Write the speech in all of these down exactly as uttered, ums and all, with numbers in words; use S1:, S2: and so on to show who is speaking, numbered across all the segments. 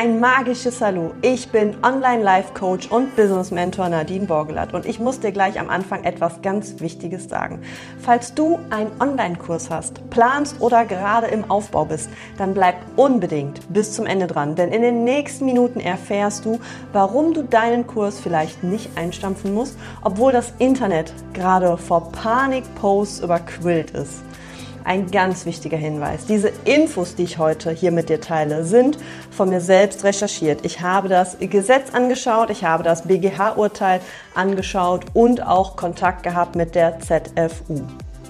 S1: Ein magisches Hallo, ich bin Online-Life-Coach und Business-Mentor Nadine Borgelath und ich muss dir gleich am Anfang etwas ganz Wichtiges sagen. Falls du einen Online-Kurs hast, planst oder gerade im Aufbau bist, dann bleib unbedingt bis zum Ende dran, denn in den nächsten Minuten erfährst du, warum du deinen Kurs vielleicht nicht einstampfen musst, obwohl das Internet gerade vor Panik-Posts überquillt ist. Ein ganz wichtiger Hinweis. Diese Infos, die ich heute hier mit dir teile, sind von mir selbst recherchiert. Ich habe das Gesetz angeschaut, ich habe das B G H-Urteil angeschaut und auch Kontakt gehabt mit der Z F U.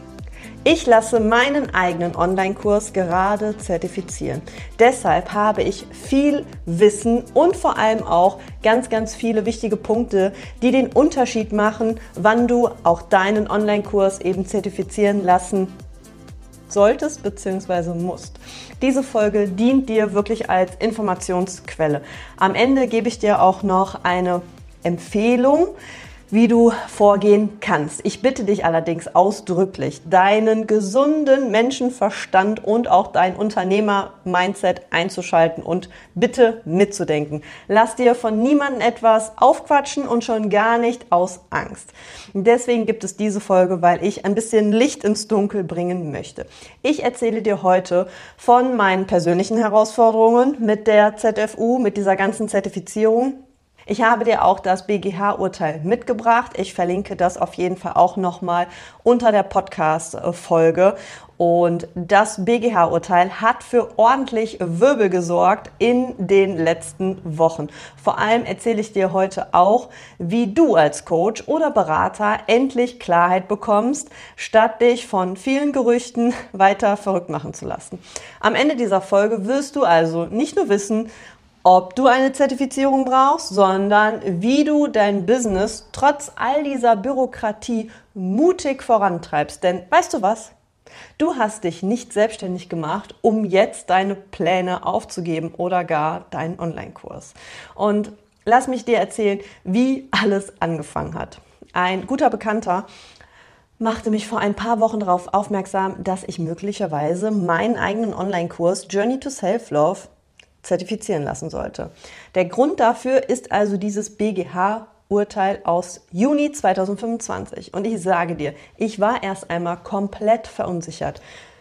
S1: Ich lasse meinen eigenen Online-Kurs gerade zertifizieren. Deshalb habe ich viel Wissen und vor allem auch ganz, ganz viele wichtige Punkte, die den Unterschied machen, wann du auch deinen Online-Kurs eben zertifizieren lassen solltest bzw. musst. Diese Folge dient dir wirklich als Informationsquelle. Am Ende gebe ich dir auch noch eine Empfehlung, wie du vorgehen kannst. Ich bitte dich allerdings ausdrücklich, deinen gesunden Menschenverstand und auch dein Unternehmer-Mindset einzuschalten und bitte mitzudenken. Lass dir von niemandem etwas aufquatschen und schon gar nicht aus Angst. Deswegen gibt es diese Folge, weil ich ein bisschen Licht ins Dunkel bringen möchte. Ich erzähle dir heute von meinen persönlichen Herausforderungen mit der Z F U, mit dieser ganzen Zertifizierung. Ich habe dir auch das B G H-Urteil mitgebracht. Ich verlinke das auf jeden Fall auch nochmal unter der Podcast-Folge. Und das B G H-Urteil hat für ordentlich Wirbel gesorgt in den letzten Wochen. Vor allem erzähle ich dir heute auch, wie du als Coach oder Berater endlich Klarheit bekommst, statt dich von vielen Gerüchten weiter verrückt machen zu lassen. Am Ende dieser Folge wirst du also nicht nur wissen, ob du eine Zertifizierung brauchst, sondern wie du dein Business trotz all dieser Bürokratie mutig vorantreibst. Denn weißt du was? Du hast dich nicht selbstständig gemacht, um jetzt deine Pläne aufzugeben oder gar deinen Online-Kurs. Und lass mich dir erzählen, wie alles angefangen hat. Ein guter Bekannter machte mich vor ein paar Wochen darauf aufmerksam, dass ich möglicherweise meinen eigenen Online-Kurs Journey to Self-Love zertifizieren lassen sollte. Der Grund dafür ist also dieses B G H-Urteil aus Juni zweitausendfünfundzwanzig. Und ich sage dir, ich war erst einmal komplett verunsichert.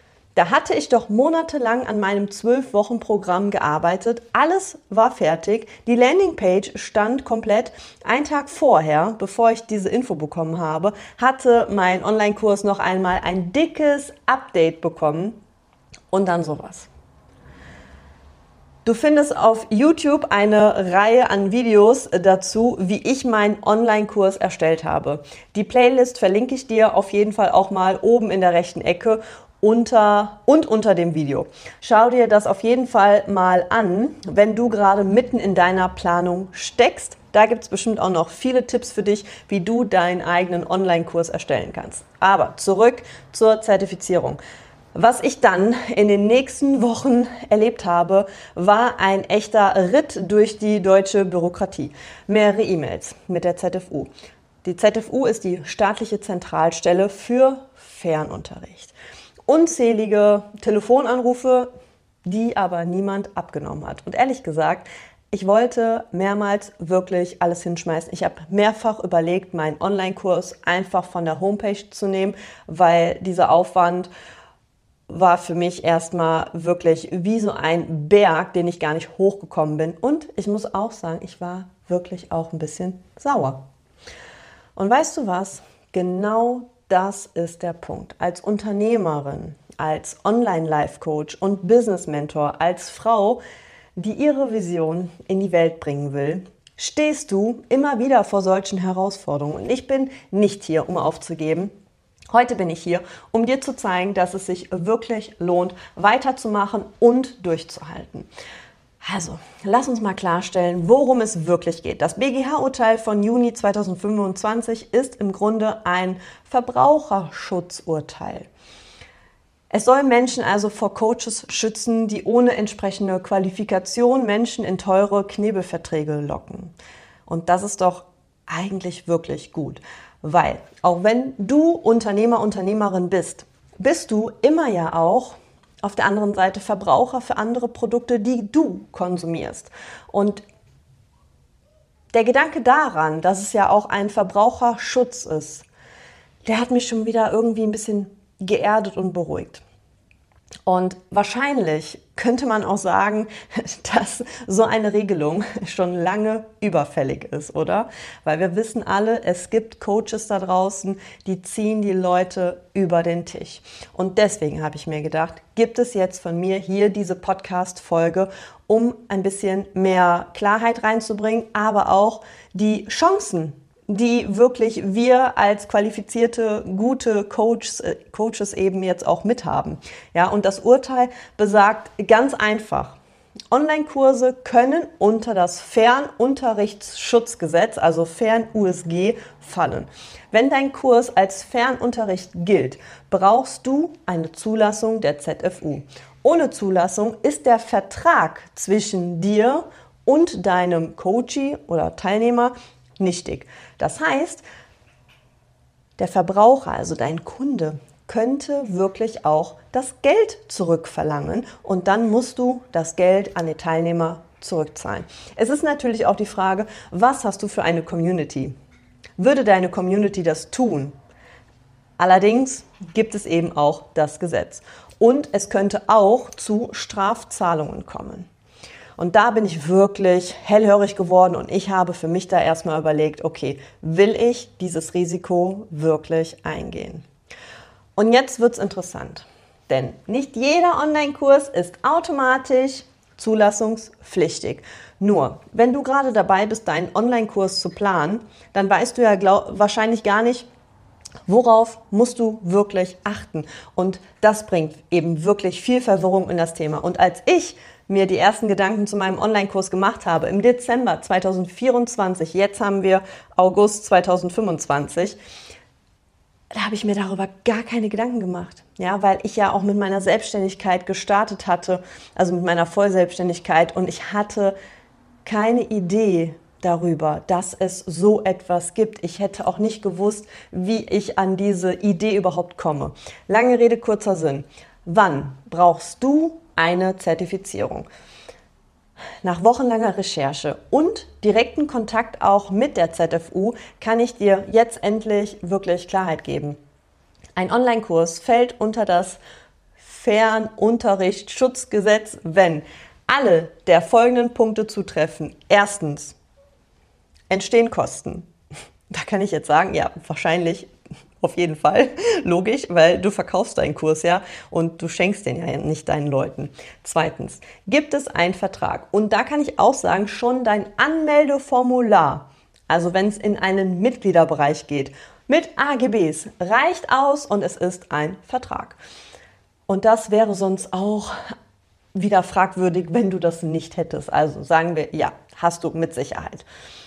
S1: Da hatte ich doch monatelang an meinem zwölf-Wochen-Programm gearbeitet. Alles war fertig. Die Landingpage stand komplett. Ein Tag vorher, bevor ich diese Info bekommen habe, hatte mein Online-Kurs noch einmal ein dickes Update bekommen. Und dann sowas. Du findest auf YouTube eine Reihe an Videos dazu, wie ich meinen Online-Kurs erstellt habe. Die Playlist verlinke ich dir auf jeden Fall auch mal oben in der rechten Ecke unter und unter dem Video. Schau dir das auf jeden Fall mal an, wenn du gerade mitten in deiner Planung steckst. Da gibt es bestimmt auch noch viele Tipps für dich, wie du deinen eigenen Online-Kurs erstellen kannst. Aber zurück zur Zertifizierung. Was ich dann in den nächsten Wochen erlebt habe, war ein echter Ritt durch die deutsche Bürokratie. Mehrere E-Mails mit der Z F U. Die Z F U ist die staatliche Zentralstelle für Fernunterricht. Unzählige Telefonanrufe, die aber niemand abgenommen hat. Und ehrlich gesagt, ich wollte mehrmals wirklich alles hinschmeißen. Ich habe mehrfach überlegt, meinen Online-Kurs einfach von der Homepage zu nehmen, weil dieser Aufwand war für mich erstmal wirklich wie so ein Berg, den ich gar nicht hochgekommen bin. Und ich muss auch sagen, ich war wirklich auch ein bisschen sauer. Und weißt du was? Genau das ist der Punkt. Als Unternehmerin, als Online-Life-Coach und Business-Mentor, als Frau, die ihre Vision in die Welt bringen will, stehst du immer wieder vor solchen Herausforderungen. Und ich bin nicht hier, um aufzugeben. Heute bin ich hier, um dir zu zeigen, dass es sich wirklich lohnt, weiterzumachen und durchzuhalten. Also, lass uns mal klarstellen, worum es wirklich geht. Das B G H-Urteil von Juni zweitausendfünfundzwanzig ist im Grunde ein Verbraucherschutzurteil. Es soll Menschen also vor Coaches schützen, die ohne entsprechende Qualifikation Menschen in teure Knebelverträge locken. Und das ist doch eigentlich wirklich gut. Weil, auch wenn du Unternehmer, Unternehmerin bist, bist du immer ja auch auf der anderen Seite Verbraucher für andere Produkte, die du konsumierst. Und der Gedanke daran, dass es ja auch ein Verbraucherschutz ist, der hat mich schon wieder irgendwie ein bisschen geerdet und beruhigt. Und wahrscheinlich könnte man auch sagen, dass so eine Regelung schon lange überfällig ist, oder? Weil wir wissen alle, es gibt Coaches da draußen, die ziehen die Leute über den Tisch. Und deswegen habe ich mir gedacht, gibt es jetzt von mir hier diese Podcast-Folge, um ein bisschen mehr Klarheit reinzubringen, aber auch die Chancen, die wirklich wir als qualifizierte, gute Coaches, äh, Coaches eben jetzt auch mithaben. Ja, und das Urteil besagt ganz einfach, Online-Kurse können unter das Fernunterrichtsschutzgesetz, also Fern-U S G, fallen. Wenn dein Kurs als Fernunterricht gilt, brauchst du eine Zulassung der Z F U. Ohne Zulassung ist der Vertrag zwischen dir und deinem Coachee oder Teilnehmer nichtig. Das heißt, der Verbraucher, also dein Kunde, könnte wirklich auch das Geld zurückverlangen und dann musst du das Geld an die Teilnehmer zurückzahlen. Es ist natürlich auch die Frage, was hast du für eine Community? Würde deine Community das tun? Allerdings gibt es eben auch das Gesetz und es könnte auch zu Strafzahlungen kommen. Und da bin ich wirklich hellhörig geworden und ich habe für mich da erstmal überlegt, okay, will ich dieses Risiko wirklich eingehen? Und jetzt wird's interessant, denn nicht jeder Online-Kurs ist automatisch zulassungspflichtig. Nur, wenn du gerade dabei bist, deinen Online-Kurs zu planen, dann weißt du ja glaub, wahrscheinlich gar nicht, worauf musst du wirklich achten. Und das bringt eben wirklich viel Verwirrung in das Thema. Und als ich mir die ersten Gedanken zu meinem Online-Kurs gemacht habe, im Dezember zweitausendvierundzwanzig, jetzt haben wir August zweitausendfünfundzwanzig, da habe ich mir darüber gar keine Gedanken gemacht. Ja, weil ich ja auch mit meiner Selbstständigkeit gestartet hatte, also mit meiner Vollselbstständigkeit, und ich hatte keine Idee darüber, dass es so etwas gibt. Ich hätte auch nicht gewusst, wie ich an diese Idee überhaupt komme. Lange Rede, kurzer Sinn. Wann brauchst du eine Zertifizierung? Nach wochenlanger Recherche und direkten Kontakt auch mit der Z F U kann ich dir jetzt endlich wirklich Klarheit geben. Ein Online-Kurs fällt unter das Fernunterrichtsschutzgesetz, wenn alle der folgenden Punkte zutreffen. Erstens, entstehen Kosten. Da kann ich jetzt sagen, ja, wahrscheinlich auf jeden Fall, logisch, weil du verkaufst deinen Kurs ja und du schenkst den ja nicht deinen Leuten. Zweitens, gibt es einen Vertrag? Und da kann ich auch sagen, schon dein Anmeldeformular, also wenn es in einen Mitgliederbereich geht, mit A G Bs reicht aus und es ist ein Vertrag. Und das wäre sonst auch wieder fragwürdig, wenn du das nicht hättest. Also sagen wir, ja, hast du mit Sicherheit.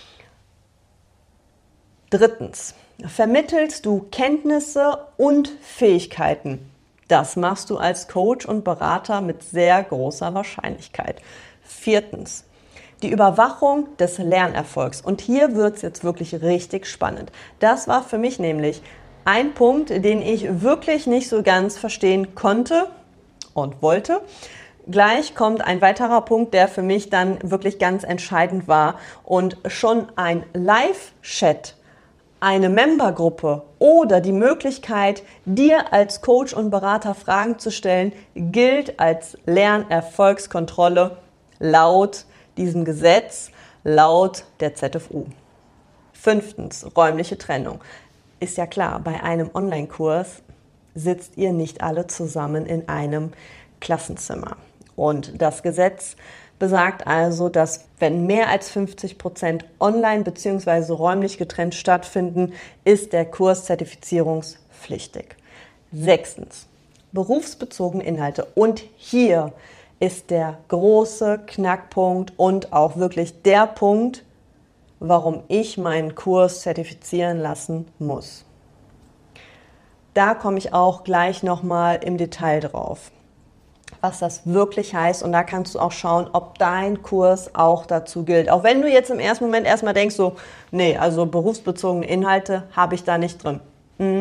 S1: Drittens, vermittelst du Kenntnisse und Fähigkeiten? Das machst du als Coach und Berater mit sehr großer Wahrscheinlichkeit. Viertens, die Überwachung des Lernerfolgs. Und hier wird es jetzt wirklich richtig spannend. Das war für mich nämlich ein Punkt, den ich wirklich nicht so ganz verstehen konnte und wollte. Gleich kommt ein weiterer Punkt, der für mich dann wirklich ganz entscheidend war und schon ein Live-Chat, eine Membergruppe oder die Möglichkeit, dir als Coach und Berater Fragen zu stellen, gilt als Lernerfolgskontrolle laut diesem Gesetz, laut der Z F U. Fünftens, räumliche Trennung. Ist ja klar, bei einem Online-Kurs sitzt ihr nicht alle zusammen in einem Klassenzimmer. Und das Gesetz besagt also, dass wenn mehr als fünfzig Prozent online bzw. räumlich getrennt stattfinden, ist der Kurs zertifizierungspflichtig. Sechstens, berufsbezogene Inhalte. Und hier ist der große Knackpunkt und auch wirklich der Punkt, warum ich meinen Kurs zertifizieren lassen muss. Da komme ich auch gleich nochmal im Detail drauf, was das wirklich heißt, und da kannst du auch schauen, ob dein Kurs auch dazu gilt. Auch wenn du jetzt im ersten Moment erstmal denkst, so, nee, also berufsbezogene Inhalte habe ich da nicht drin. Mhm.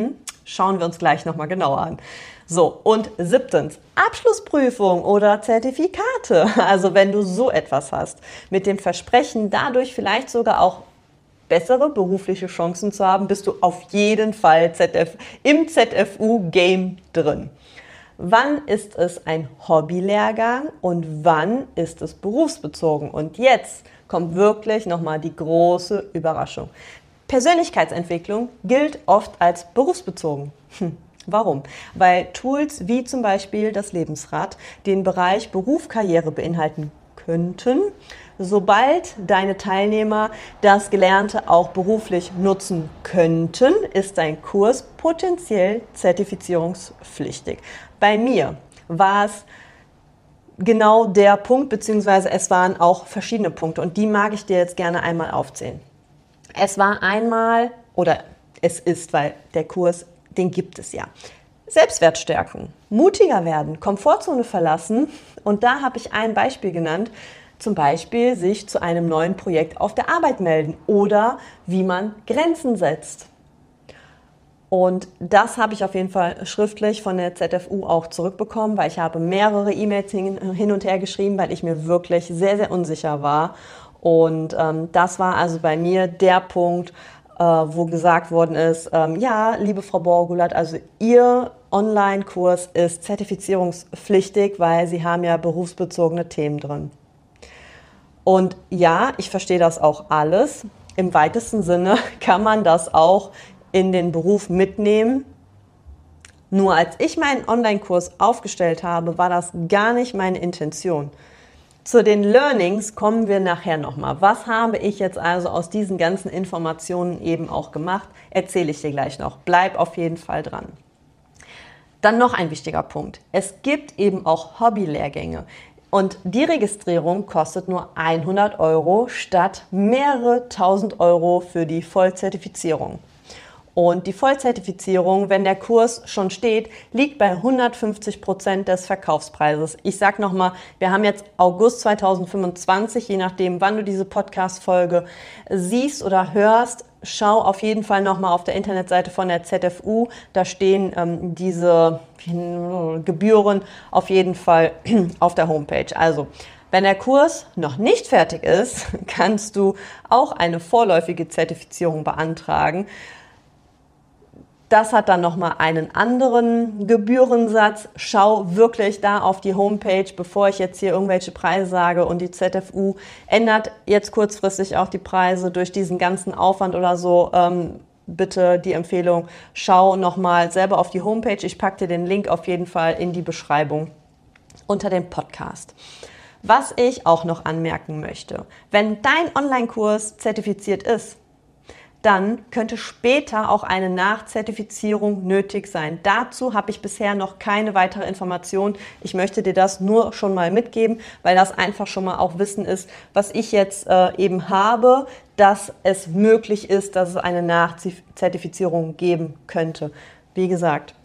S1: Schauen wir uns gleich nochmal genauer an. So, und siebtens, Abschlussprüfung oder Zertifikate. Also wenn du so etwas hast, mit dem Versprechen, dadurch vielleicht sogar auch bessere berufliche Chancen zu haben, bist du auf jeden Fall Z F, im Z F U-Game drin. Wann ist es ein Hobbylehrgang und wann ist es berufsbezogen? Und jetzt kommt wirklich nochmal die große Überraschung. Persönlichkeitsentwicklung gilt oft als berufsbezogen. Hm. Warum? Weil Tools wie zum Beispiel das Lebensrad den Bereich Beruf, Karriere beinhalten könnten, sobald deine Teilnehmer das Gelernte auch beruflich nutzen könnten, ist dein Kurs potenziell zertifizierungspflichtig. Bei mir war es genau der Punkt, beziehungsweise es waren auch verschiedene Punkte und die mag ich dir jetzt gerne einmal aufzählen. Es war einmal, oder es ist, weil der Kurs, den gibt es ja. Selbstwert stärken, mutiger werden, Komfortzone verlassen. Und da habe ich ein Beispiel genannt, zum Beispiel sich zu einem neuen Projekt auf der Arbeit melden oder wie man Grenzen setzt. Und das habe ich auf jeden Fall schriftlich von der Z F U auch zurückbekommen, weil ich habe mehrere E-Mails hin und her geschrieben, weil ich mir wirklich sehr, sehr unsicher war. Und ähm, das war also bei mir der Punkt, wo gesagt worden ist, ähm, ja, liebe Frau Borgulat, also Ihr Online-Kurs ist zertifizierungspflichtig, weil Sie haben ja berufsbezogene Themen drin. Und ja, ich verstehe das auch alles. Im weitesten Sinne kann man das auch in den Beruf mitnehmen. Nur als ich meinen Online-Kurs aufgestellt habe, war das gar nicht meine Intention. Zu den Learnings kommen wir nachher nochmal. Was habe ich jetzt also aus diesen ganzen Informationen eben auch gemacht? Erzähle ich dir gleich noch. Bleib auf jeden Fall dran. Dann noch ein wichtiger Punkt. Es gibt eben auch Hobbylehrgänge. Und die Registrierung kostet nur hundert Euro statt mehrere tausend Euro für die Vollzertifizierung. Und die Vollzertifizierung, wenn der Kurs schon steht, liegt bei hundertfünfzig Prozent des Verkaufspreises. Ich sage nochmal, wir haben jetzt August zweitausendfünfundzwanzig, je nachdem, wann du diese Podcast-Folge siehst oder hörst. Schau auf jeden Fall nochmal auf der Internetseite von der Z F U. Da stehen ähm, diese Gebühren auf jeden Fall auf der Homepage. Also, wenn der Kurs noch nicht fertig ist, kannst du auch eine vorläufige Zertifizierung beantragen. Das hat dann nochmal einen anderen Gebührensatz. Schau wirklich da auf die Homepage, bevor ich jetzt hier irgendwelche Preise sage. Und die Z F U ändert jetzt kurzfristig auch die Preise durch diesen ganzen Aufwand oder so. Ähm, bitte die Empfehlung, schau nochmal selber auf die Homepage. Ich packe dir den Link auf jeden Fall in die Beschreibung unter dem Podcast. Was ich auch noch anmerken möchte, wenn dein Online-Kurs zertifiziert ist, dann könnte später auch eine Nachzertifizierung nötig sein. Dazu habe ich bisher noch keine weitere Information. Ich möchte dir das nur schon mal mitgeben, weil das einfach schon mal auch Wissen ist, was ich jetzt äh, eben habe, dass es möglich ist, dass es eine Nachzertifizierung geben könnte. Wie gesagt,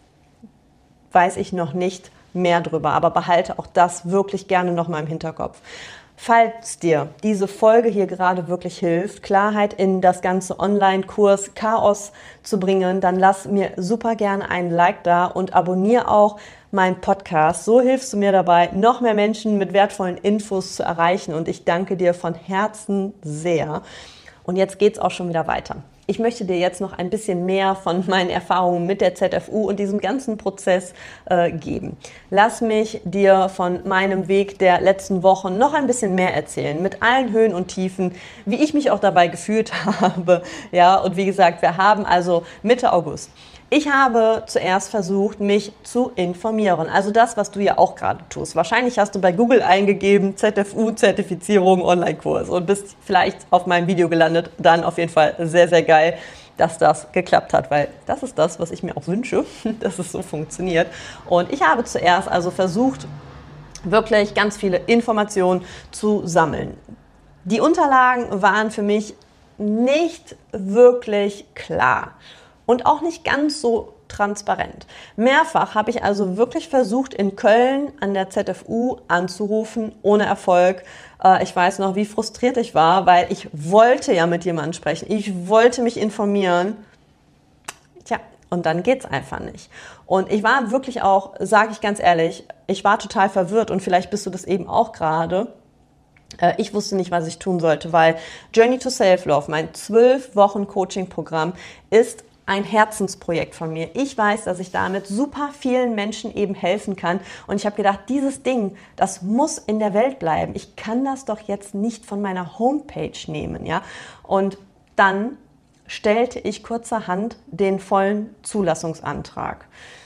S1: weiß ich noch nicht mehr drüber, aber behalte auch das wirklich gerne noch mal im Hinterkopf. Falls dir diese Folge hier gerade wirklich hilft, Klarheit in das ganze Online-Kurs-Chaos zu bringen, dann lass mir super gerne einen Like da und abonniere auch meinen Podcast. So hilfst du mir dabei, noch mehr Menschen mit wertvollen Infos zu erreichen und ich danke dir von Herzen sehr. Und jetzt geht's auch schon wieder weiter. Ich möchte dir jetzt noch ein bisschen mehr von meinen Erfahrungen mit der Z F U und diesem ganzen Prozess äh, geben. Lass mich dir von meinem Weg der letzten Wochen noch ein bisschen mehr erzählen, mit allen Höhen und Tiefen, wie ich mich auch dabei gefühlt habe. Ja, und wie gesagt, wir haben also Mitte August. Ich habe zuerst versucht, mich zu informieren. Also das, was du ja auch gerade tust. Wahrscheinlich hast du bei Google eingegeben, Z F U-Zertifizierung Online-Kurs und bist vielleicht auf meinem Video gelandet. Dann auf jeden Fall sehr, sehr geil, dass das geklappt hat, weil das ist das, was ich mir auch wünsche, dass es so funktioniert. Und ich habe zuerst also versucht, wirklich ganz viele Informationen zu sammeln. Die Unterlagen waren für mich nicht wirklich klar. Und auch nicht ganz so transparent. Mehrfach habe ich also wirklich versucht, in Köln an der Z F U anzurufen, ohne Erfolg. Ich weiß noch, wie frustriert ich war, weil ich wollte ja mit jemandem sprechen. Ich wollte mich informieren. Tja, Und dann geht's einfach nicht. Und ich war wirklich auch, sage ich ganz ehrlich, ich war total verwirrt und vielleicht bist du das eben auch gerade. Ich wusste nicht, was ich tun sollte, weil Journey to Self-Love, mein zwölf Wochen Coaching-Programm, ist ein Herzensprojekt von mir. Ich weiß, dass ich damit super vielen Menschen eben helfen kann. Und ich habe gedacht, dieses Ding, das muss in der Welt bleiben. Ich kann das doch jetzt nicht von meiner Homepage nehmen, ja. Und dann stellte ich kurzerhand den vollen Zulassungsantrag.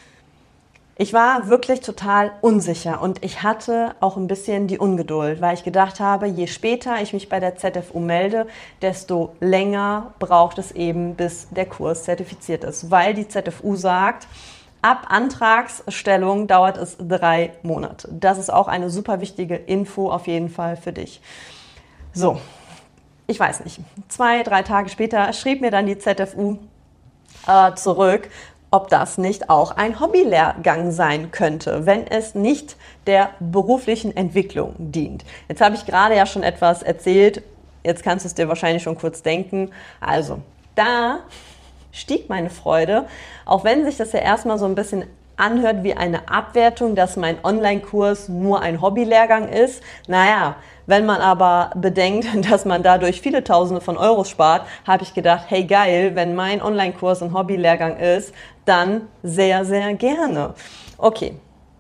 S1: Ich war wirklich total unsicher und ich hatte auch ein bisschen die Ungeduld, weil ich gedacht habe, je später ich mich bei der Z F U melde, desto länger braucht es eben, bis der Kurs zertifiziert ist, weil die Z F U sagt, ab Antragsstellung dauert es drei Monate. Das ist auch eine super wichtige Info auf jeden Fall für dich. So. Ich weiß nicht, zwei, drei Tage später schrieb mir dann die Z F U äh, zurück, ob das nicht auch ein Hobbylehrgang sein könnte, wenn es nicht der beruflichen Entwicklung dient. Jetzt habe ich gerade ja schon etwas erzählt, jetzt kannst du es dir wahrscheinlich schon kurz denken. Also, da stieg meine Freude, auch wenn sich das ja erstmal so ein bisschen anhört wie eine Abwertung, dass mein Online-Kurs nur ein Hobbylehrgang ist. Naja, wenn man aber bedenkt, dass man dadurch viele Tausende von Euros spart, habe ich gedacht, hey geil, wenn mein Online-Kurs ein Hobbylehrgang ist, dann sehr, sehr gerne. Okay,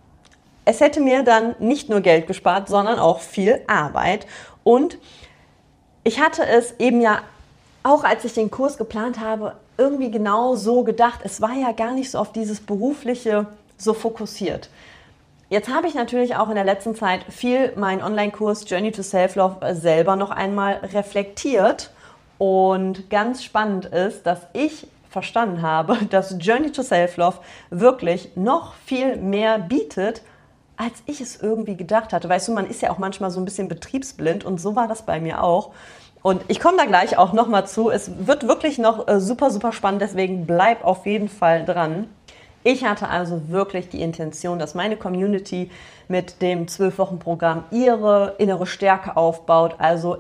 S1: es hätte mir dann nicht nur Geld gespart, sondern auch viel Arbeit. Und ich hatte es eben ja, auch als ich den Kurs geplant habe, irgendwie genau so gedacht. Es war ja gar nicht so auf dieses Berufliche so fokussiert. Jetzt habe ich natürlich auch in der letzten Zeit viel meinen Online-Kurs Journey to Self-Love selber noch einmal reflektiert. Und ganz spannend ist, dass ich verstanden habe, dass Journey to Self-Love wirklich noch viel mehr bietet, als ich es irgendwie gedacht hatte. Weißt du, man ist ja auch manchmal so ein bisschen betriebsblind und so war das bei mir auch. Und ich komme da gleich auch nochmal zu. Es wird wirklich noch äh, super, super spannend, deswegen bleib auf jeden Fall dran. Ich hatte also wirklich die Intention, dass meine Community mit dem zwölf Wochen Programm ihre innere Stärke aufbaut, also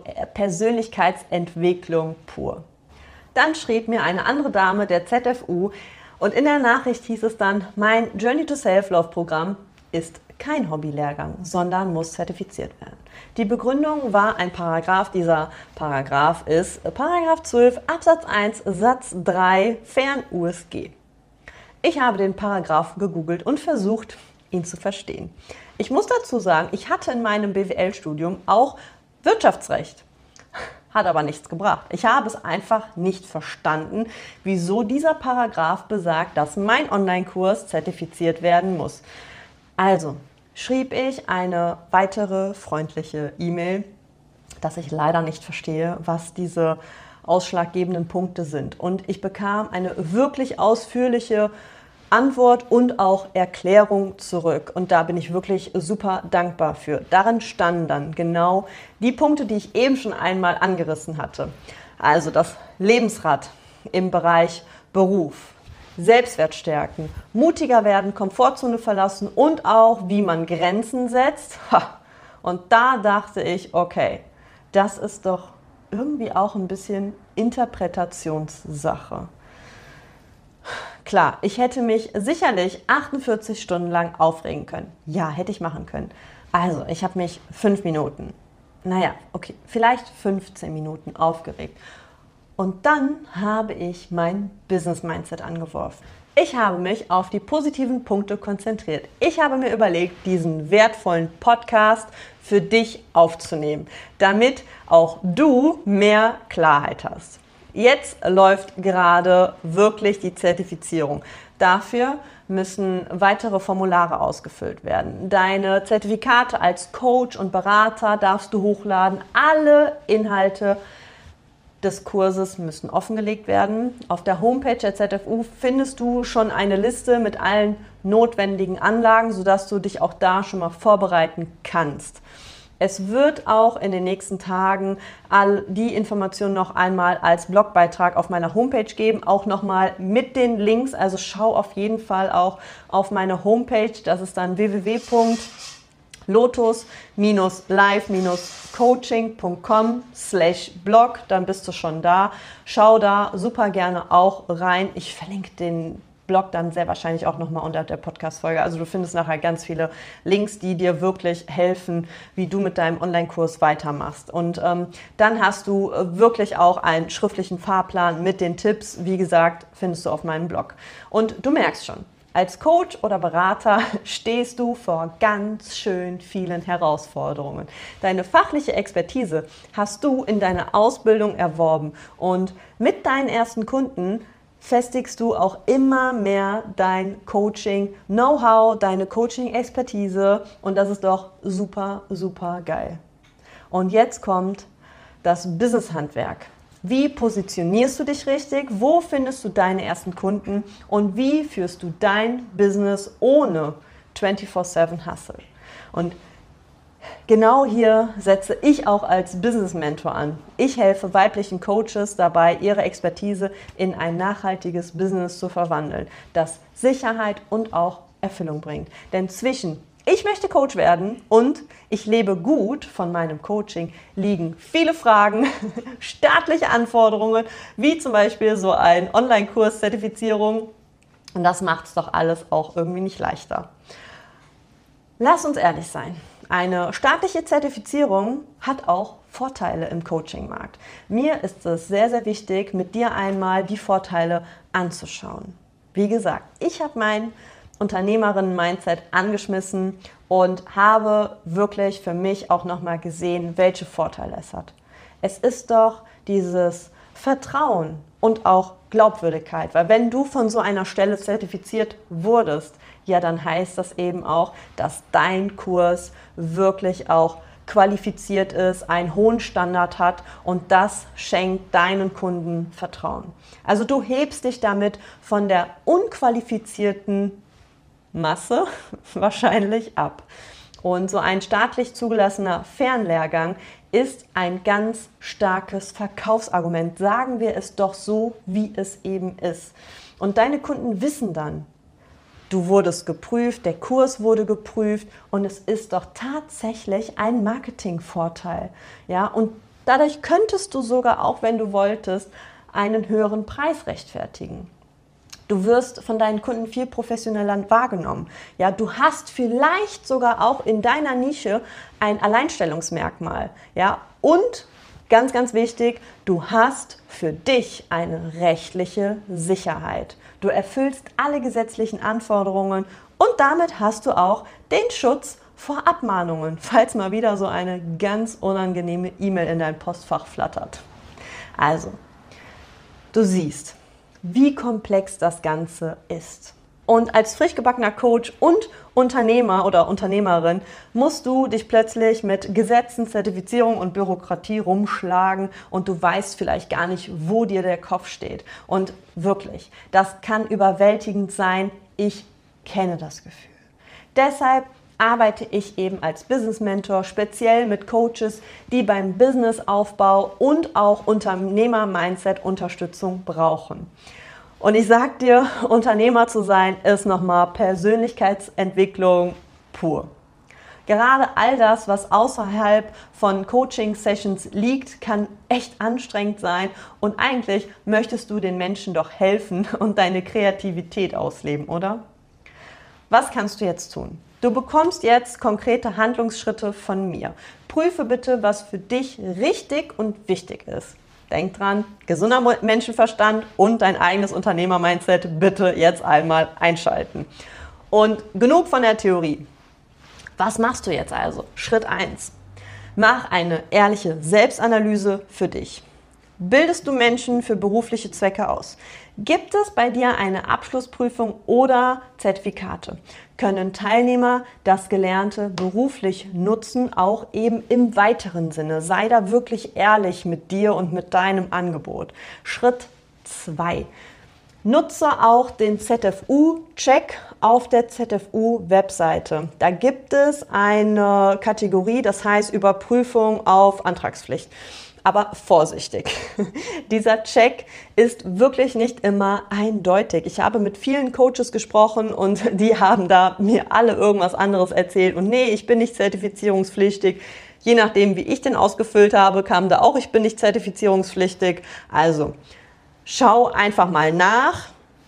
S1: Persönlichkeitsentwicklung pur. Dann schrieb mir eine andere Dame der Z F U und in der Nachricht hieß es dann, mein Journey to Self-Love Programm ist kein Hobbylehrgang, sondern muss zertifiziert werden. Die Begründung war ein Paragraph. Dieser Paragraph ist Paragraph zwölf Absatz eins Satz drei Fern U S G. Ich habe den Paragraph gegoogelt und versucht, ihn zu verstehen. Ich muss dazu sagen, ich hatte in meinem B W L-Studium auch Wirtschaftsrecht. Hat aber nichts gebracht. Ich habe es einfach nicht verstanden, wieso dieser Paragraph besagt, dass mein Online-Kurs zertifiziert werden muss. Also schrieb ich eine weitere freundliche E-Mail, dass ich leider nicht verstehe, was diese ausschlaggebenden Punkte sind. Und ich bekam eine wirklich ausführliche Antwort und auch Erklärung zurück. Und da bin ich wirklich super dankbar für. Darin standen dann genau die Punkte, die ich eben schon einmal angerissen hatte. Also das Lebensrad im Bereich Beruf, Selbstwert stärken, mutiger werden, Komfortzone verlassen und auch, wie man Grenzen setzt. Und da dachte ich, okay, das ist doch irgendwie auch ein bisschen Interpretationssache. Klar, ich hätte mich sicherlich achtundvierzig Stunden lang aufregen können. Ja, hätte ich machen können. Also, ich habe mich fünf Minuten, naja, okay, vielleicht fünfzehn Minuten aufgeregt. Und dann habe ich mein Business-Mindset angeworfen. Ich habe mich auf die positiven Punkte konzentriert. Ich habe mir überlegt, diesen wertvollen Podcast für dich aufzunehmen, damit auch du mehr Klarheit hast. Jetzt läuft gerade wirklich die Zertifizierung. Dafür müssen weitere Formulare ausgefüllt werden. Deine Zertifikate als Coach und Berater darfst du hochladen. Alle Inhalte des Kurses müssen offengelegt werden. Auf der Homepage der Z F U findest du schon eine Liste mit allen notwendigen Anlagen, sodass du dich auch da schon mal vorbereiten kannst. Es wird auch in den nächsten Tagen all die Informationen noch einmal als Blogbeitrag auf meiner Homepage geben, auch nochmal mit den Links. Also schau auf jeden Fall auch auf meine Homepage. Das ist dann w w w punkt lotus live coaching punkt com slash blog. Dann bist du schon da. Schau da super gerne auch rein. Ich verlinke den Blog dann sehr wahrscheinlich auch nochmal unter der Podcast-Folge. Also du findest nachher ganz viele Links, die dir wirklich helfen, wie du mit deinem Online-Kurs weitermachst. Und ähm, dann hast du wirklich auch einen schriftlichen Fahrplan mit den Tipps. Wie gesagt, findest du auf meinem Blog. Und du merkst schon, als Coach oder Berater stehst du vor ganz schön vielen Herausforderungen. Deine fachliche Expertise hast du in deiner Ausbildung erworben und mit deinen ersten Kunden festigst du auch immer mehr dein Coaching-Know-how, deine Coaching-Expertise und das ist doch super, super geil. Und jetzt kommt das Business-Handwerk. Wie positionierst du dich richtig? Wo findest du deine ersten Kunden? Und wie führst du dein Business ohne vierundzwanzig sieben Hustle? Und genau hier setze ich auch als Business Mentor an. Ich helfe weiblichen Coaches dabei, ihre Expertise in ein nachhaltiges Business zu verwandeln, das Sicherheit und auch Erfüllung bringt. Denn zwischen ich möchte Coach werden und ich lebe gut von meinem Coaching liegen viele Fragen, staatliche Anforderungen, wie zum Beispiel so ein Online-Kurs, Zertifizierung. Und das macht es doch alles auch irgendwie nicht leichter. Lass uns ehrlich sein. Eine staatliche Zertifizierung hat auch Vorteile im Coaching-Markt. Mir ist es sehr, sehr wichtig, mit dir einmal die Vorteile anzuschauen. Wie gesagt, ich habe mein Unternehmerinnen-Mindset angeschmissen und habe wirklich für mich auch nochmal gesehen, welche Vorteile es hat. Es ist doch dieses Vertrauen und auch Glaubwürdigkeit, weil wenn du von so einer Stelle zertifiziert wurdest, ja, dann heißt das eben auch, dass dein Kurs wirklich auch qualifiziert ist, einen hohen Standard hat und das schenkt deinen Kunden Vertrauen. Also du hebst dich damit von der unqualifizierten Masse wahrscheinlich ab. Und so ein staatlich zugelassener Fernlehrgang ist ein ganz starkes Verkaufsargument. Sagen wir es doch so, wie es eben ist. Und deine Kunden wissen dann, du wurdest geprüft, der Kurs wurde geprüft und es ist doch tatsächlich ein Marketingvorteil. Ja? Und dadurch könntest du sogar, auch wenn du wolltest, einen höheren Preis rechtfertigen. Du wirst von deinen Kunden viel professioneller wahrgenommen. Ja, du hast vielleicht sogar auch in deiner Nische ein Alleinstellungsmerkmal. Ja, und ganz, ganz wichtig, du hast für dich eine rechtliche Sicherheit. Du erfüllst alle gesetzlichen Anforderungen und damit hast du auch den Schutz vor Abmahnungen, falls mal wieder so eine ganz unangenehme E-Mail in dein Postfach flattert. Also, du siehst, wie komplex das Ganze ist. Und als frisch gebackener Coach und Unternehmer oder Unternehmerin musst du dich plötzlich mit Gesetzen, Zertifizierung und Bürokratie rumschlagen und du weißt vielleicht gar nicht, wo dir der Kopf steht. Und wirklich, das kann überwältigend sein. Ich kenne das Gefühl. Deshalb arbeite ich eben als Business Mentor speziell mit Coaches, die beim Businessaufbau und auch Unternehmer-Mindset-Unterstützung brauchen. Und ich sag dir, Unternehmer zu sein ist nochmal Persönlichkeitsentwicklung pur. Gerade all das, was außerhalb von Coaching-Sessions liegt, kann echt anstrengend sein und eigentlich möchtest du den Menschen doch helfen und deine Kreativität ausleben, oder? Was kannst du jetzt tun? Du bekommst jetzt konkrete Handlungsschritte von mir. Prüfe bitte, was für dich richtig und wichtig ist. Denk dran, gesunder Menschenverstand und dein eigenes Unternehmer-Mindset bitte jetzt einmal einschalten. Und genug von der Theorie. Was machst du jetzt also? Schritt eins. Mach eine ehrliche Selbstanalyse für dich. Bildest du Menschen für berufliche Zwecke aus? Gibt es bei dir eine Abschlussprüfung oder Zertifikate? Können Teilnehmer das Gelernte beruflich nutzen, auch eben im weiteren Sinne? Sei da wirklich ehrlich mit dir und mit deinem Angebot. Schritt zwei. Nutze auch den Z F U-Check auf der Z F U-Webseite. Da gibt es eine Kategorie, das heißt Überprüfung auf Antragspflicht. Aber vorsichtig, dieser Check ist wirklich nicht immer eindeutig. Ich habe mit vielen Coaches gesprochen und die haben da mir alle irgendwas anderes erzählt. Und nee, ich bin nicht zertifizierungspflichtig. Je nachdem, wie ich den ausgefüllt habe, kam da auch, ich bin nicht zertifizierungspflichtig. Also schau einfach mal nach,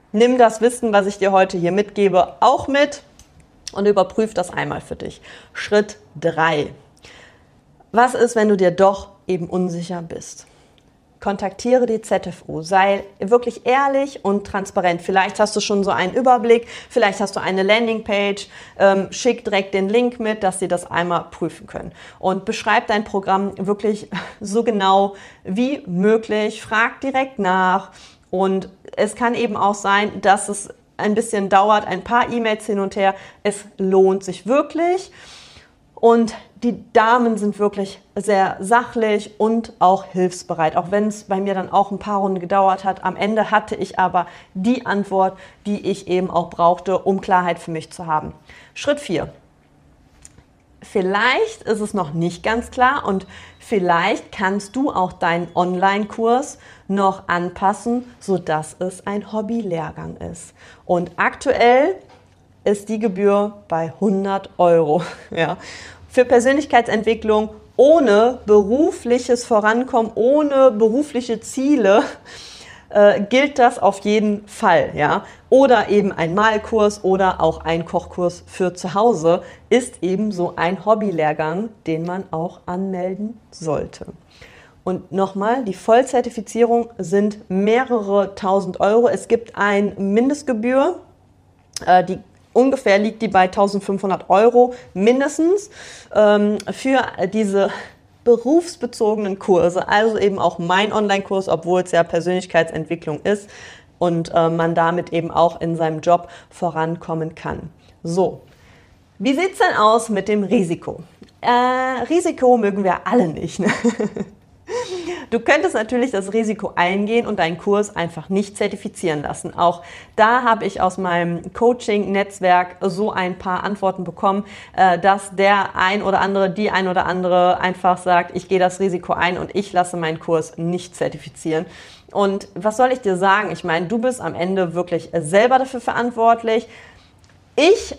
S1: nimm das Wissen, was ich dir heute hier mitgebe, auch mit und überprüf das einmal für dich. Schritt drei. Was ist, wenn du dir doch eben unsicher bist? Kontaktiere die Z F U, sei wirklich ehrlich und transparent. Vielleicht hast du schon so einen Überblick, vielleicht hast du eine Landingpage, ähm, schick direkt den Link mit, dass sie das einmal prüfen können. Und beschreib dein Programm wirklich so genau wie möglich, frag direkt nach und es kann eben auch sein, dass es ein bisschen dauert, ein paar E-Mails hin und her. Es lohnt sich wirklich. Und die Damen sind wirklich sehr sachlich und auch hilfsbereit, auch wenn es bei mir dann auch ein paar Runden gedauert hat. Am Ende hatte ich aber die Antwort, die ich eben auch brauchte, um Klarheit für mich zu haben. Schritt vier. Vielleicht ist es noch nicht ganz klar und vielleicht kannst du auch deinen Online-Kurs noch anpassen, sodass es ein Hobbylehrgang ist. Und aktuell ist die Gebühr bei hundert Euro. Ja. Für Persönlichkeitsentwicklung ohne berufliches Vorankommen, ohne berufliche Ziele äh, gilt das auf jeden Fall. Ja. Oder eben ein Malkurs oder auch ein Kochkurs für zu Hause ist eben so ein Hobbylehrgang, den man auch anmelden sollte. Und nochmal, die Vollzertifizierung sind mehrere tausend Euro. Es gibt eine Mindestgebühr, äh, die ungefähr liegt die bei eintausendfünfhundert Euro mindestens ähm, für diese berufsbezogenen Kurse, also eben auch mein Online-Kurs, obwohl es ja Persönlichkeitsentwicklung ist und äh, man damit eben auch in seinem Job vorankommen kann. So, wie sieht es denn aus mit dem Risiko? Äh, Risiko mögen wir alle nicht, ne? Du könntest natürlich das Risiko eingehen und deinen Kurs einfach nicht zertifizieren lassen. Auch da habe ich aus meinem Coaching-Netzwerk so ein paar Antworten bekommen, dass der ein oder andere, die ein oder andere einfach sagt, ich gehe das Risiko ein und ich lasse meinen Kurs nicht zertifizieren. Und was soll ich dir sagen? Ich meine, du bist am Ende wirklich selber dafür verantwortlich. Ich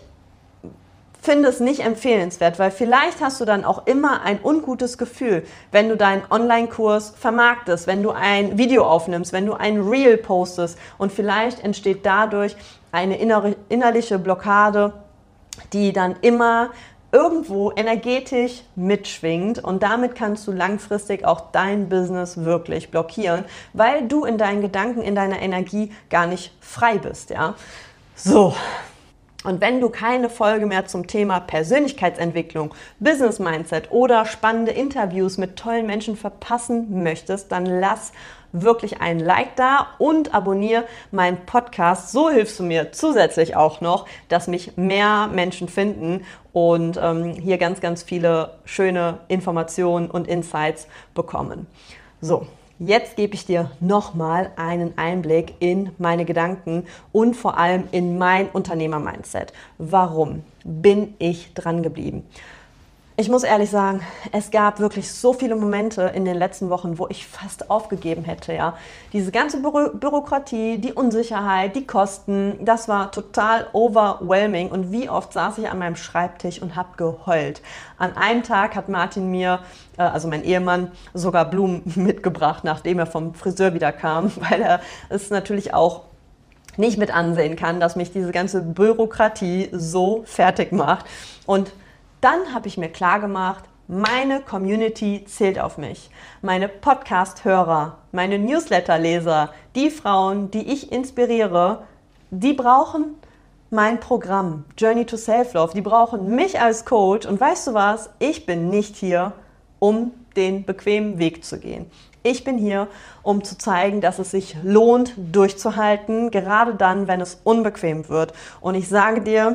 S1: finde es nicht empfehlenswert, weil vielleicht hast du dann auch immer ein ungutes Gefühl, wenn du deinen Online-Kurs vermarktest, wenn du ein Video aufnimmst, wenn du ein Reel postest und vielleicht entsteht dadurch eine innere, innerliche Blockade, die dann immer irgendwo energetisch mitschwingt und damit kannst du langfristig auch dein Business wirklich blockieren, weil du in deinen Gedanken, in deiner Energie gar nicht frei bist, ja. So. Und wenn du keine Folge mehr zum Thema Persönlichkeitsentwicklung, Business Mindset oder spannende Interviews mit tollen Menschen verpassen möchtest, dann lass wirklich ein Like da und abonniere meinen Podcast. So hilfst du mir zusätzlich auch noch, dass mich mehr Menschen finden und ähm, hier ganz, ganz viele schöne Informationen und Insights bekommen. So. Jetzt gebe ich dir nochmal einen Einblick in meine Gedanken und vor allem in mein Unternehmer-Mindset. Warum bin ich dran geblieben? Ich muss ehrlich sagen, es gab wirklich so viele Momente in den letzten Wochen, wo ich fast aufgegeben hätte. Ja, diese ganze Bü- Bürokratie, die Unsicherheit, die Kosten, das war total overwhelming. Und wie oft saß ich an meinem Schreibtisch und habe geheult. An einem Tag hat Martin mir, äh, also mein Ehemann, sogar Blumen mitgebracht, nachdem er vom Friseur wieder kam, weil er es natürlich auch nicht mit ansehen kann, dass mich diese ganze Bürokratie so fertig macht. Und dann habe ich mir klar gemacht, meine Community zählt auf mich. Meine Podcast-Hörer, meine Newsletter-Leser, die Frauen, die ich inspiriere, die brauchen mein Programm Journey to Self-Love. Die brauchen mich als Coach. Und weißt du was? Ich bin nicht hier, um den bequemen Weg zu gehen. Ich bin hier, um zu zeigen, dass es sich lohnt, durchzuhalten, gerade dann, wenn es unbequem wird. Und ich sage dir,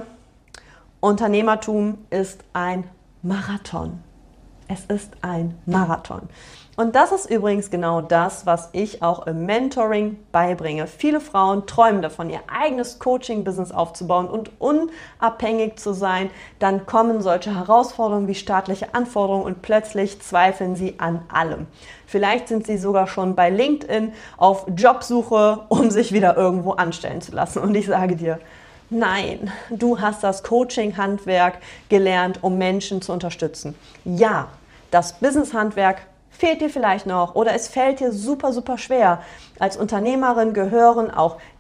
S1: Unternehmertum ist ein Marathon. Es ist ein Marathon. Und das ist übrigens genau das, was ich auch im Mentoring beibringe. Viele Frauen träumen davon, ihr eigenes Coaching-Business aufzubauen und unabhängig zu sein. Dann kommen solche Herausforderungen wie staatliche Anforderungen und plötzlich zweifeln sie an allem. Vielleicht sind sie sogar schon bei LinkedIn auf Jobsuche, um sich wieder irgendwo anstellen zu lassen. Und ich sage dir, nein, du hast das Coaching-Handwerk gelernt, um Menschen zu unterstützen. Ja, das Business-Handwerk fehlt dir vielleicht noch oder es fällt dir super, super schwer. Als Unternehmerin gehören auch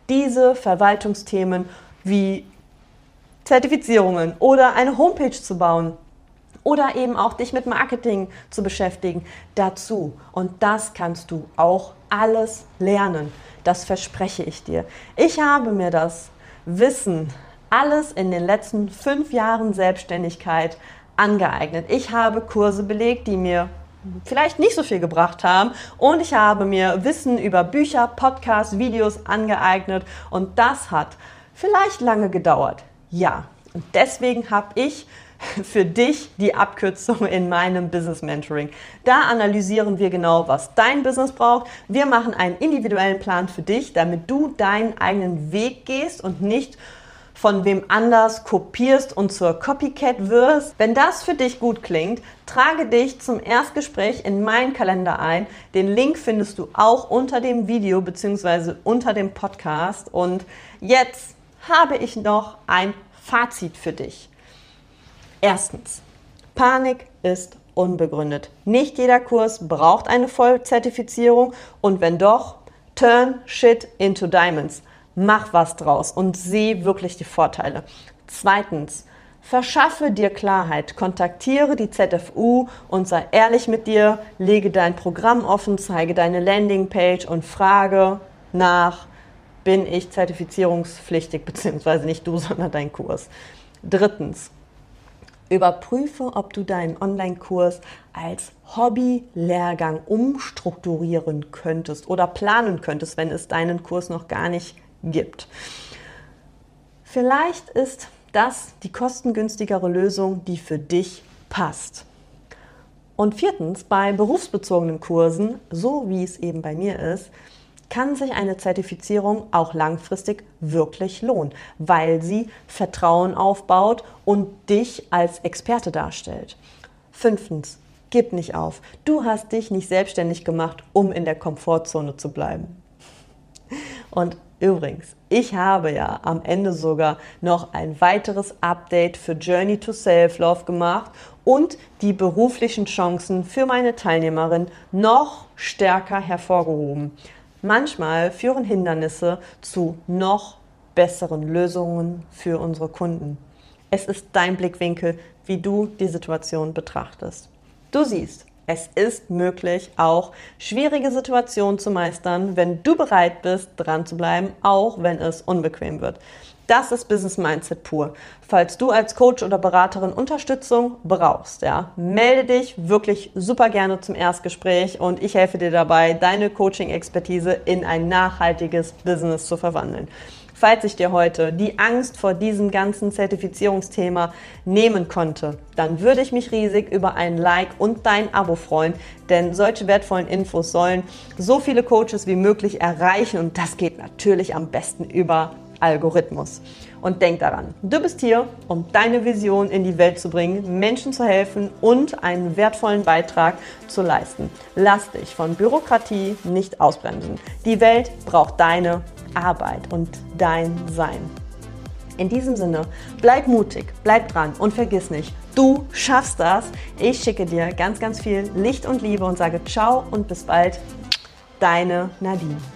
S1: diese Verwaltungsthemen wie Zertifizierungen oder eine Homepage zu bauen oder eben auch dich mit Marketing zu beschäftigen, dazu. Und das kannst du auch alles lernen. Das verspreche ich dir. Ich habe mir das Wissen alles in den letzten fünf Jahren Selbstständigkeit angeeignet. Ich habe Kurse belegt, die mir vielleicht nicht so viel gebracht haben, und ich habe mir Wissen über Bücher, Podcasts, Videos angeeignet, und das hat vielleicht lange gedauert. Ja, und deswegen habe ich für dich die Abkürzung in meinem Business Mentoring. Da analysieren wir genau, was dein Business braucht. Wir machen einen individuellen Plan für dich, damit du deinen eigenen Weg gehst und nicht von wem anders kopierst und zur Copycat wirst. Wenn das für dich gut klingt, trage dich zum Erstgespräch in meinen Kalender ein. Den Link findest du auch unter dem Video bzw. unter dem Podcast. Und jetzt habe ich noch ein Fazit für dich. Erstens, Panik ist unbegründet. Nicht jeder Kurs braucht eine Vollzertifizierung, und wenn doch, turn shit into diamonds. Mach was draus und sieh wirklich die Vorteile. Zweitens, verschaffe dir Klarheit. Kontaktiere die Z F U und sei ehrlich mit dir. Lege dein Programm offen, zeige deine Landingpage und frage nach, bin ich zertifizierungspflichtig, beziehungsweise nicht du, sondern dein Kurs. Drittens, überprüfe, ob du deinen Online-Kurs als Hobby-Lehrgang umstrukturieren könntest oder planen könntest, wenn es deinen Kurs noch gar nicht gibt. Vielleicht ist das die kostengünstigere Lösung, die für dich passt. Und viertens, bei berufsbezogenen Kursen, so wie es eben bei mir ist, kann sich eine Zertifizierung auch langfristig wirklich lohnen, weil sie Vertrauen aufbaut und dich als Experte darstellt. Fünftens, gib nicht auf. Du hast dich nicht selbstständig gemacht, um in der Komfortzone zu bleiben. Und übrigens, ich habe ja am Ende sogar noch ein weiteres Update für Journey to Self-Love gemacht und die beruflichen Chancen für meine Teilnehmerin noch stärker hervorgehoben. Manchmal führen Hindernisse zu noch besseren Lösungen für unsere Kunden. Es ist dein Blickwinkel, wie du die Situation betrachtest. Du siehst, es ist möglich, auch schwierige Situationen zu meistern, wenn du bereit bist, dran zu bleiben, auch wenn es unbequem wird. Das ist Business Mindset pur. Falls du als Coach oder Beraterin Unterstützung brauchst, ja, melde dich wirklich super gerne zum Erstgespräch und ich helfe dir dabei, deine Coaching-Expertise in ein nachhaltiges Business zu verwandeln. Falls ich dir heute die Angst vor diesem ganzen Zertifizierungsthema nehmen konnte, dann würde ich mich riesig über ein Like und dein Abo freuen, denn solche wertvollen Infos sollen so viele Coaches wie möglich erreichen, und das geht natürlich am besten über Algorithmus. Und denk daran, du bist hier, um deine Vision in die Welt zu bringen, Menschen zu helfen und einen wertvollen Beitrag zu leisten. Lass dich von Bürokratie nicht ausbremsen. Die Welt braucht deine Arbeit und dein Sein. In diesem Sinne, bleib mutig, bleib dran und vergiss nicht, du schaffst das. Ich schicke dir ganz, ganz viel Licht und Liebe und sage ciao und bis bald, deine Nadine.